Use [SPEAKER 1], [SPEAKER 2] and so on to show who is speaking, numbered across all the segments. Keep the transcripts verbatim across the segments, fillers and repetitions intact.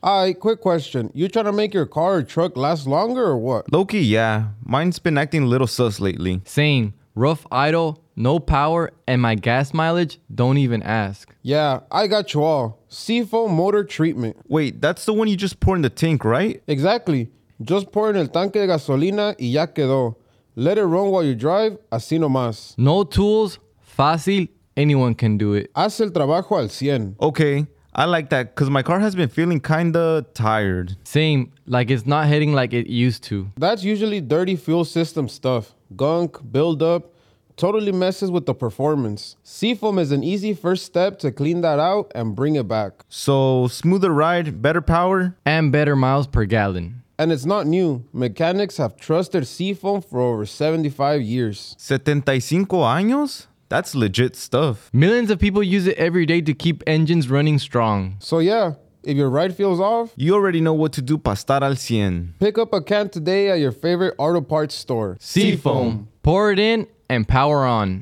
[SPEAKER 1] Alright, quick question. You trying to make your car or truck last longer or what?
[SPEAKER 2] Low-key, yeah. Mine's been acting a little sus lately.
[SPEAKER 3] Same. Rough idle, no power, and my gas mileage, don't even ask.
[SPEAKER 1] Yeah, I got you all. Seafoam motor treatment.
[SPEAKER 2] Wait, that's the one you just pour in the tank, right?
[SPEAKER 1] Exactly. Just pour in el tanque de gasolina y ya quedó. Let it run while you drive, así nomás.
[SPEAKER 3] No tools, fácil, anyone can do it.
[SPEAKER 1] Haz el trabajo al cien.
[SPEAKER 2] Okay, I like that because my car has been feeling kinda tired.
[SPEAKER 3] Same, like it's not hitting like it used to.
[SPEAKER 1] That's usually dirty fuel system stuff. Gunk, buildup, totally messes with the performance. Seafoam is an easy first step to clean that out and bring it back.
[SPEAKER 2] So, smoother ride, better power?
[SPEAKER 3] And better miles per gallon.
[SPEAKER 1] And it's not new. Mechanics have trusted Seafoam for over seventy-five years.
[SPEAKER 2] setenta y cinco años? That's legit stuff.
[SPEAKER 3] Millions of people use it every day to keep engines running strong.
[SPEAKER 1] So yeah, if your ride feels off,
[SPEAKER 2] you already know what to do para estar al cien.
[SPEAKER 1] Pick up a can today at your favorite auto parts store.
[SPEAKER 3] Seafoam. Pour it in and power on.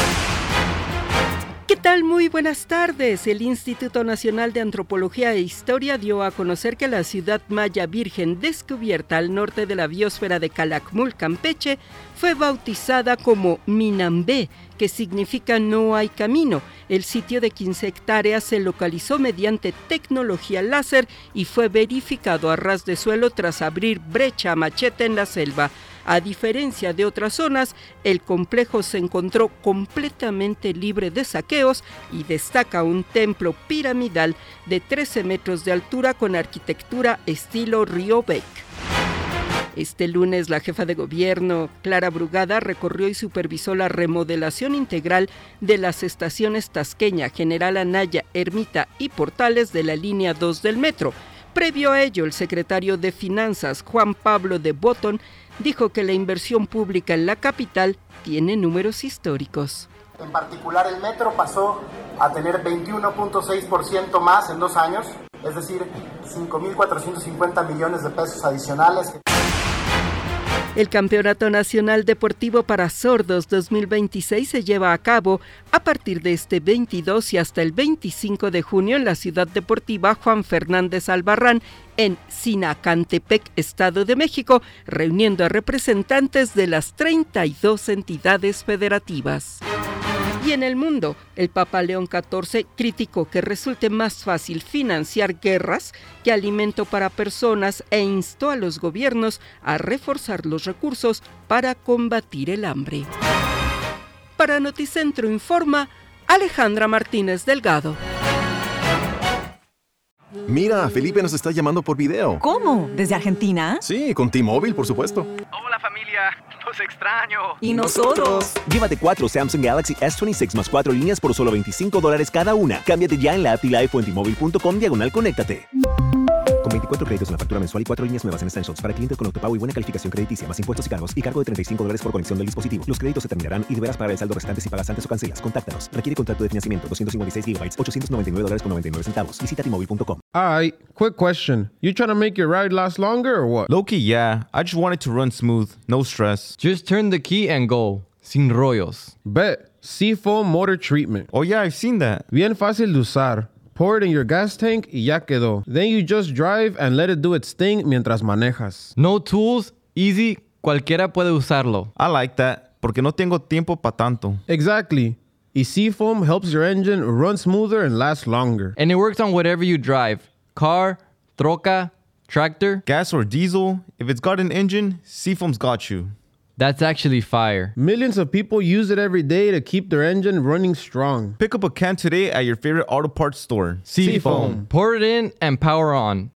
[SPEAKER 4] ¿Qué tal? Muy buenas tardes. El Instituto Nacional de Antropología e Historia dio a conocer que la ciudad maya virgen descubierta al norte de la biosfera de Calakmul, Campeche, fue bautizada como Minambé, que significa no hay camino. El sitio de quince hectáreas se localizó mediante tecnología láser y fue verificado a ras de suelo tras abrir brecha a machete en la selva. A diferencia de otras zonas, el complejo se encontró completamente libre de saqueos y destaca un templo piramidal de trece metros de altura con arquitectura estilo Riobec. Este lunes, la jefa de gobierno, Clara Brugada, recorrió y supervisó la remodelación integral de las estaciones Tasqueña, General Anaya, Ermita y Portales de la línea dos del metro. Previo a ello, el secretario de Finanzas, Juan Pablo de Botton, dijo que la inversión pública en la capital tiene números históricos.
[SPEAKER 5] En particular, el metro pasó a tener veintiuno punto seis por ciento más en dos años, es decir, cinco mil cuatrocientos cincuenta millones de pesos adicionales.
[SPEAKER 4] El Campeonato Nacional Deportivo para Sordos dos mil veintiséis se lleva a cabo a partir de este veintidós y hasta el veinticinco de junio en la Ciudad Deportiva Juan Fernández Albarrán, en Sinacantepec, Estado de México, reuniendo a representantes de las treinta y dos entidades federativas. Y en el mundo, el Papa León catorce criticó que resulte más fácil financiar guerras que alimento para personas e instó a los gobiernos a reforzar los recursos para combatir el hambre. Para Noticentro informa Alejandra Martínez Delgado.
[SPEAKER 6] Mira, Felipe nos está llamando por video.
[SPEAKER 7] ¿Cómo? ¿Desde Argentina?
[SPEAKER 6] Sí, con T-Mobile, por supuesto.
[SPEAKER 8] Hola familia, los extraño.
[SPEAKER 7] ¿Y nosotros?
[SPEAKER 9] Llévate cuatro Samsung Galaxy S veintiséis más cuatro líneas por solo veinticinco dólares cada una. Cámbiate ya en la app T-Life o en T-Mobile punto com diagonal conéctate. Con veinticuatro créditos en la factura mensual y cuatro líneas nuevas en Essentials para clientes con autopago y buena calificación crediticia, más impuestos y cargos y cargo de treinta y cinco dólares por conexión del dispositivo. Los créditos se terminarán y deberás pagar el saldo restante si pagas antes o cancelas. Contáctanos. Requiere contrato de financiamiento doscientos cincuenta y seis gigabytes, ochocientos noventa y nueve dólares con noventa y nueve centavos. Visita T Mobile punto com.
[SPEAKER 1] Alright, quick question. You trying to make your ride last longer or what?
[SPEAKER 2] Low-key, yeah. I just want it to run smooth. No stress.
[SPEAKER 3] Just turn the key and go. Sin rollos.
[SPEAKER 1] Bet. Seafoam motor treatment.
[SPEAKER 2] Oh yeah, I've seen that.
[SPEAKER 1] Bien fácil de usar. Pour it in your gas tank y ya quedó. Then you just drive and let it do its thing mientras manejas.
[SPEAKER 3] No tools, easy, cualquiera puede usarlo.
[SPEAKER 2] I like that, porque no tengo tiempo pa' tanto.
[SPEAKER 1] Exactly. Y Seafoam helps your engine run smoother and last longer.
[SPEAKER 3] And it works on whatever you drive. Car, troca, tractor.
[SPEAKER 2] Gas or diesel, if it's got an engine, Seafoam's got you.
[SPEAKER 3] That's actually fire.
[SPEAKER 1] Millions of people use it every day to keep their engine running strong.
[SPEAKER 2] Pick up a can today at your favorite auto parts store.
[SPEAKER 3] Seafoam. Pour it in and power on.